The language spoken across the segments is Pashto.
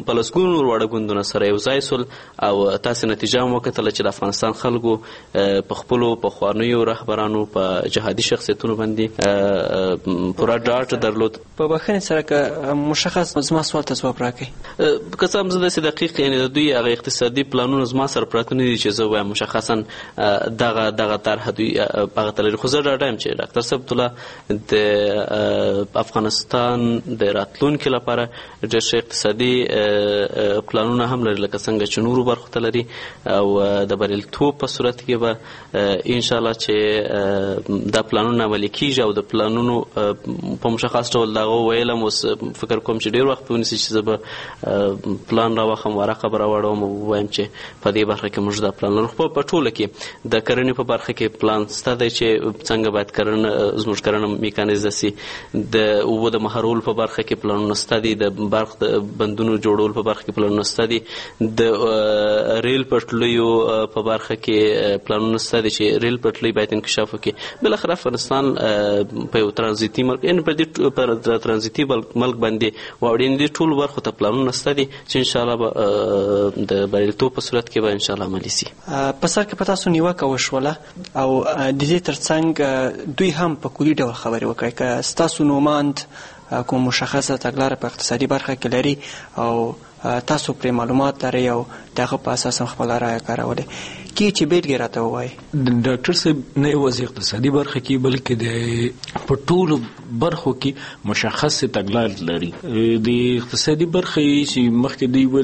په لسګونو نور واړه ګوندونه سره یو ځای سول او تاسې نتیجه هم وکتله چې د افغانستان خلکو په خپلو پخوانیو رهبرانو په جهادي شخصیتونو باندې پوره ډاډ درلود. په بخښنې سره که مشخص زما سوال ته ځواب راکړئ. که څه هم زه داسې دقیق یعنې د دوی هغه اقتصادي پلانونه زما سره پراته نه دي چې زه وایم مشخصا دغه طرحه دوی هغه ته لري، خو زه ډاډه یم چې ډاکټر صاحب د افغانستان د راتلونکي لپاره ډېر ښه اقتصادي پلانونه هم لري لکه څنګه چې نورو برخو ته لري او د بریالیتوب په صورت کې به انشاءالله چې دا پلانونه عملي کېږي او د پلانونو په مشخص ډول د هغه ویلم. اوس فکر کوم چې ډېر وخت به ونیسي چې زه به پلان راواخلم، ورقه به راوړم او ووایم چې په دې برخه کې موږ دا پلان لرو. خو په ټوله کې د کرنې په برخه کې پلان شته دی چې څنګه باید زموږ کرنه میکانیزه سي. د اوبو د مهارولو په برخه کې پلانونه شته دي، د برق د بندونو جوړولو په برخه کې پلانونه شته دي، د ریل پټلیو په برخه کې پلانونه شته دي چې ریل پټلۍ باید انکشاف وکړي. بالاخره افغانستان په یو ترانزیتي ملک په ترانزیتي ملک باندې واوړي. دې ټولو برخو ته پلانونه شته دي چې انشاءالله به د بریالیتوب په صورت کې به انشاءالله عملي سي. په سر کې په تاسو نیوکه وشوله او د دې ترڅنګ دوی هم په کلي ډول خبرې وکړئ که ستاسو نوماند کوم مشخصه تګلاره په اقتصادي برخه کې لري او تاسو پرې معلومات لرئ او د هغه په اساس هم خپله رایه کارولې کې چې بېلګې راته ووایي. د ډاکټر صاحب نه یوازې اقتصادي برخه کې بلکې د په ټولو برخو کې مشخص تګلارې لري. د اقتصادي برخه چې مخکې دوی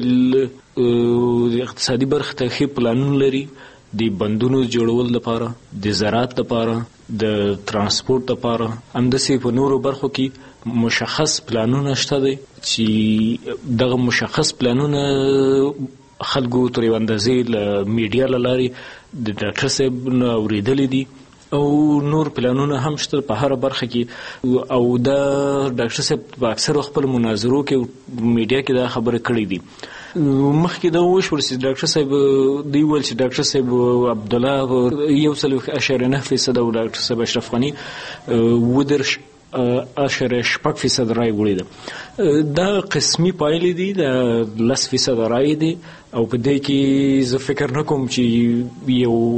ول د اقتصادي برخه ته ښه پلانونه لري، د بندونو جوړول لپاره، د زراعت لپاره، د ترانسپورت لپاره، همداسې په نورو برخو کې مشخص پلانونه شته دي چې دغه مشخص پلانونه خلکو تر یوه اندازې له میډیا له لارې د ډاکټر صاحب نه اورېدلي دي او نور پلانونه هم شته په هره برخه کې. او دا ډاکټر صاحب په اکثرو خپل مناظرو کې میډیا کې دا خبره کړې دي. مخکې دا وشول چې ډاکټر صاحب دوی ویل چې ډاکټر صاحب عبدالله 1.9% او ډاکټر صاحب اشرف غني 10.6% رای وړي ده. دا قسمي پایلې دي، د 10% رای دي او په دې کې زه فکر نه کوم چې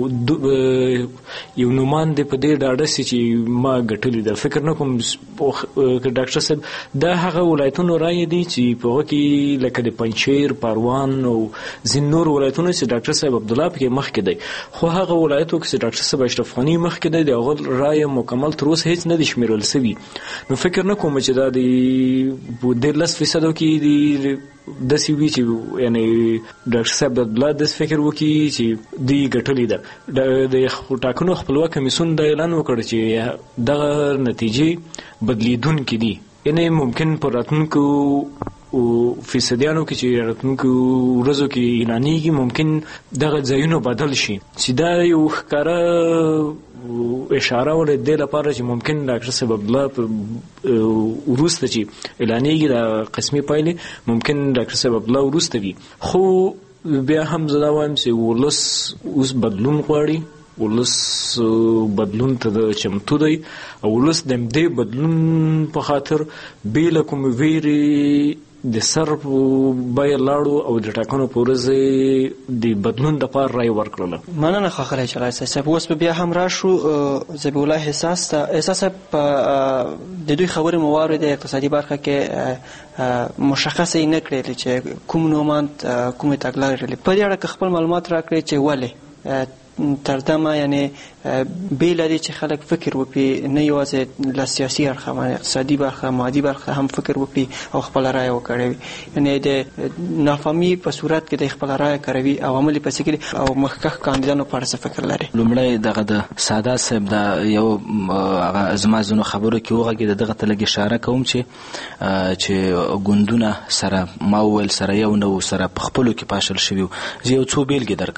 یو نومان دی په دې ډاډه سي چې ما ګټلې ده. فکر نه کوم که ډاکټر صاحب دا هغه ولایتونو رای دي چې په هغه کې لکه د پنجشیر، پروان او ځینې نور ولایتونه چې ډاکټر صاحب عبدالله پکې مخکې دی، خو هغه ولایتو کې چې ډاکټر صاحب اشرف غني مخکې دی د هغه رای مکمل تر اوسه هیڅ نه دی شمیرل سوي. نو فکر نه کوم چې دا د 10% کې دی داسې وي چې یعنی ډاکټر صاحب د عبدالله داسې فکر وکړي چې دوی ګټلې ده. د ټاکنو خپلواک کمیسیون دا اعلان وکړ چې دغه نتیجې بدلیدونکې دي، یعنی ممکن په راتلونکو فیصدیانو کې چې راتلونکو ورځو کې اعلانېږي ممکن دغه ځایونه بدل شي، چې دا یو ښکاره اشاره ولې دې لپاره چې ممکن ډاکټر صاحب عبدالله وروسته چې اعلانېږي د قسمي پایلې ممکن ډاکټر صاحب عبدالله وروسته وي. خو بیا هم زه دا وایم چې ولس اوس بدلون غواړي، ولس بدلون ته چمتو دی او ولس د همدې بدلون په خاطر بې له کومې ویرې د سر بیه لاړو او د ټاکنو په ورځ د بدلون دپاره رای ورکړله. مننه ښاغلی جلال صاحب. اوس به بیا هم راشو ذبیح الله احساس ته. احساس صاحب د دوی خبرې مو واورېدې، اقتصادي برخه کې مشخصه یې نه کړې چې کوم نوماند کومې تګلارې لري. په دې اړه که خپل معلومات راکړئ چې ولې تر دمه یعنی بې له دې چې خلک فکر وکړي نه یوازې له سیاسي اړخه اقتصادي برخه مادي برخه هم فکر وکړي او خپله رایه وکړوي، یعنی د نافهمي په صورت کې د خپله رایه کاروي او عمل یې پسې کړي او مخکښ کاندیدانو په اړه څه فکر لري؟ لومړی دغه د سادات صاحب دا یو هغه زما ځینو خبرو کې وغږېده، دغه ته لږ اشاره کوم چې ګوندونه سره ما وویل سره یو نه و، سره په خپلو کې پاشل شوي و. زه یو څو بېلګې درکوم.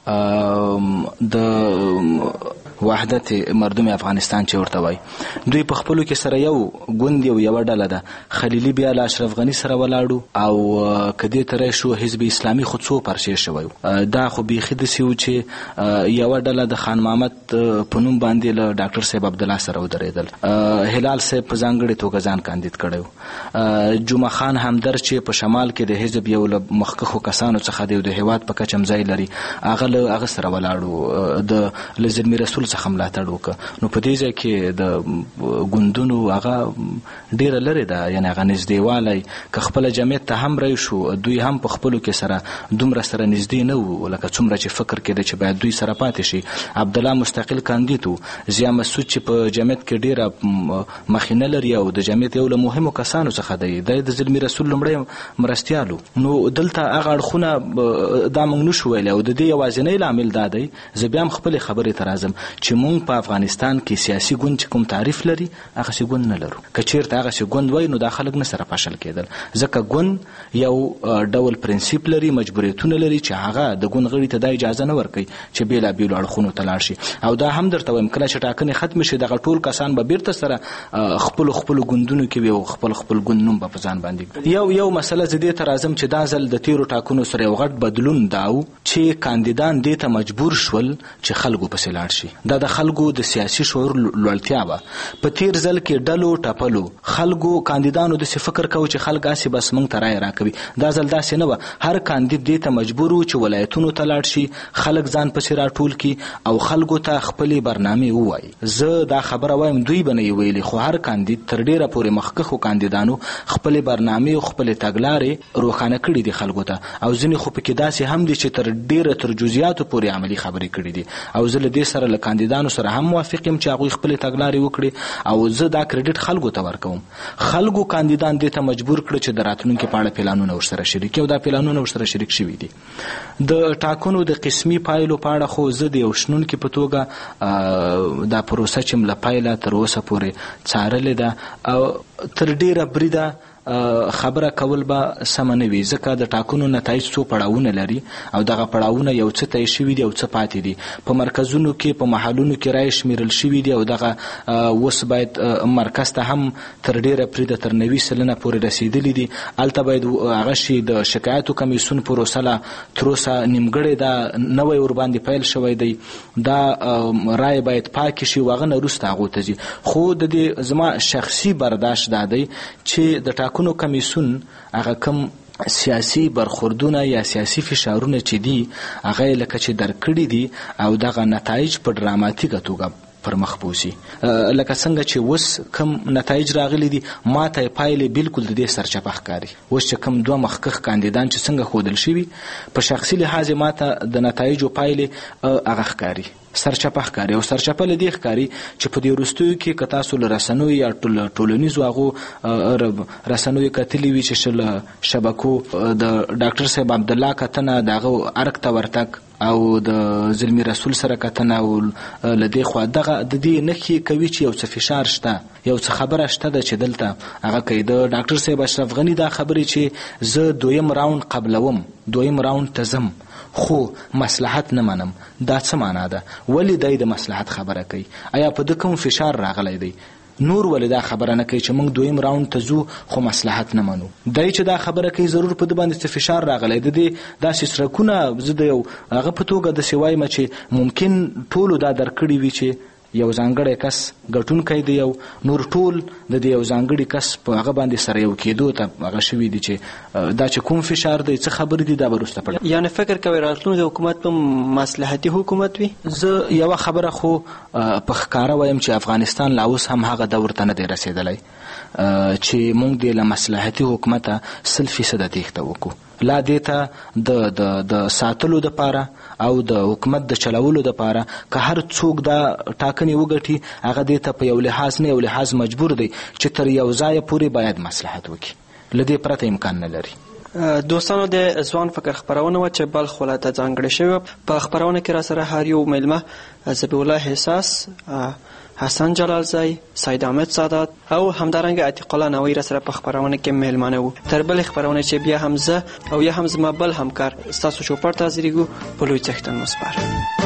د وحدت مردم افغانستان چې ورته وایي، دوی په خپلو کې سره یو ګوند یو ډله ده. خلیلي بیا له اشرف غني سره ولاړو او کدې ترې شو حزب اسلامي خو څو پرچې شوی. دا خو بیخي داسې و چې یوه ډله د خان محمد په نوم باندې له ډاکټر صاحب عبدالله سره ودرېدل. هلال صاحب په ځانګړې توګه ځان کاندید کړی و. جمعه خان همدرد چې په شمال کې د حزب یو له مخکښو کسانو څخه دی، د هېواد په کچه ځای لري، هغه سره ولاړو، له زلمي رسول څخه ملاتړ وکړه. نو په دې ځای کې د ګوندونو هغه ډېره لرې ده، یعنې هغه نږدېوالی که خپله جمعیت ته هم رای شو، دوی هم په خپلو کې سره دومره سره نږدې نه وو لکه څومره چې فکر کېده چې باید دوی سره پاتې شي. عبدالله مستقل کاندید و. ضیا مسعود چې په جمعیت کې ډېره مخینه لري او د جمعیت یو له مهمو کسانو څخه دی، دی د زلمي رسول لومړی مرستیال و. نو دلته هغه اړخونه دا موږ نشو ویلی او د دې یوازینی لامل دا دی. زه بیا هم خپلې خبرې ته راځم چې موږ په افغانستان کې سیاسي ګوند چې کوم تعریف لري هغسې ګوند نه لرو. که چېرته هغسې ګوند وای نو دا خلک نه سره پاشل کېدل، ځکه ګوند یو ډول پرنسیپ لري، مجبوریتونه لري چې هغه د ګوند غړي ته دا اجازه نه ورکوي چې بېلابېلو اړخونو ته لاړ شي. او دا هم درته وایم کله چې ټاکنې ختمې شي دغه ټول کسان به بیرته سره خپلو ګوندونو کې وي او خپل ګوند نوم به په ځان باندې. یو مسله زه دې ته راځم چې دا ځل د تېرو ټاکنو سره یو غټ بدلون دا و چې کاندیدان دې ته مجبور شول چې خلکو پسې لاړ شي. دا د خلکو د سیاسي شعور لوړتیا وه. په تېر ځل کې ډلو ټپلو خلکو کاندیدانو داسې فکر کوو چې خلک هسې بس موږ ته رایه راکوي. دا ځل داسې نه وه. هر کاندید دې ته مجبور و چې ولایتونو ته لاړ شي، خلک ځان پسې راټول کړي او خلکو ته خپلې برنامې ووایي. زه دا خبره وایم دوی به نه یې ویلې، خو هر کاندید تر ډېره پورې مخکښو کاندیدانو خپلې برنامې او خپلې تګلارې روښانه کړي دي خلکو ته، او ځینې خو پکې داسې هم دي چې تر جزئیاتو پورې عملي خبرې کړي دي. او زه له دې سره له کاندیدانو سره هم موافق یم چې هغوی خپلې تګلارې وکړي، او زه دا کریډټ خلکو ته ورکوم. خلکو کاندیدان دې ته مجبور کړه چې د راتلونکي په اړه پلانونه ورسره شریک او دا پلانونه ورسره شریک شوي دي. د ټاکنو د قسمي پایلو په اړه خو زه د یو شنونکي په توګه دا پروسه چې له پیله تر اوسه پورې څارلې ده او تر ډېره بریده خبره کول به سمه نه وي، ځکه د ټاکنو نتایج څو پړاوونه لري او دغه پړاوونه یو څه طی شوي دي او څه پاتې دي. په مرکزونو کې په محلونو کې رایې شمیرل شوي دي او دغه اوس باید مرکز ته هم تر ډېره پریده تر 90% پورې رسېدلي دي. هلته باید هغه شي د شکایتو کمیسیون پروسه لا تر اوسه نیمګړې ده، نوی ورباندې پیل شوی دی. دا رایې باید پاکې شي او هغه نه وروسته هغو ته ځي. خو د دې زما شخصي برداشت دا دی چې د ټاکنو کمیسیون هغه کم سیاسي برخوردونه یا سیاسي فشارونه چې دي هغه یې لکه چې درکړي دي او دغه نتایج په ډراماتیکه توګه پر مخ بوسي. لکه څنګه چې اوس کم نتایج راغلي دي ما ته پایلې بالکل د دې سرچپه ښکاري. اوس چې کم دوه مخکښ کاندیدان چې څنګه ښودل شوي په شخصي لحاظ ما ته د نتایجو پایلې هغه ښکاري سرچپه ښکاري. او سرچپه له دې ښکاري چې په دې وروستیو کې که تاسو له رسنیو یا ټولنیزو هغو رسنیو کتلي وي چې له شبکو د ډاکټر صاحب عبدالله کتنه د هغه ارګ ته ورتګ او د زلمي رسول سره کتنه او له دې خوا دغه د دې نښې کوي چې یو څه فشار شته، یو څه خبره شته ده چې دلته هغه کوي. د ډاکټر صاحب اشرف غني دا خبرې چې زه دویم راوند قبلوم، دویم راوند ته ځم خو مصلحت نه منم، دا څه معنا ده؟ ولې دی د مصلحت خبره کوي؟ آیا په ده کوم فشار راغلی دی؟ نور ولې دا خبره نه کوي چې موږ دویم راوند ته ځو خو مصلحت نه منو؟ دی چې دا خبره کوي ضرور په ده باندې څه فشار راغلی د دې داسې څرکونه زه د یو هغه په توګه داسې وایم چې ممکن ټولو دا درکړي وي چې یو ځانګړی کس ګټونکی دی او نور ټول د دې یو ځانګړي کس په هغه باندې سره یو کېدو ته هغه شوي دي چې دا چې کوم فشار دی څه خبرې دي دا به وروسته پړ. یعنې فکر کوئ راتلونکی حکومت به مصلحتي حکومت وي؟ زه یوه خبره خو په ښکاره وایم چې افغانستان لا اوس هم هغه دور ته نه دی رسېدلی چې موږ دې له مصلحتي حکومته 100% تېښته وکړو. لا دې ته د ساتلو دپاره او د حکومت د چلولو دپاره که هر څوک دا ټاکنې وګټي هغه دې ته په یو لحاظ نه یو لحاظ مجبور دی چې تر یو ځایه پورې باید مصلحت وکړي، له دې پرته امکان نه لري. دوستانو د ځوان فکر خپرونه و چې بلخ ولایت ته ځانګړې شوې. په خپرونه کې را سره هر یو میلمه ذبیح الله حساس، حسن جلالزی، سید احمد سادات او همدارنګه عتیق الله نوی را سره په خپرونه کې میلمانه وو. تر بلې خپرونه چې بیا هم زه او یا هم زما بل همکار ستاسو چوپړ ته حاضرېږو په لوی څښتن مو سپارم.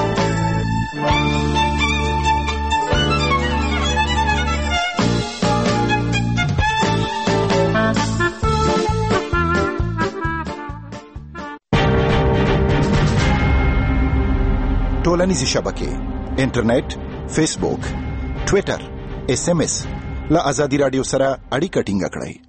ټولنیزې شبکې، انټرنیټ، فیسبوک، ټویټر، SMS له ازادي راډیو سره اړیکه ټینګه کړئ.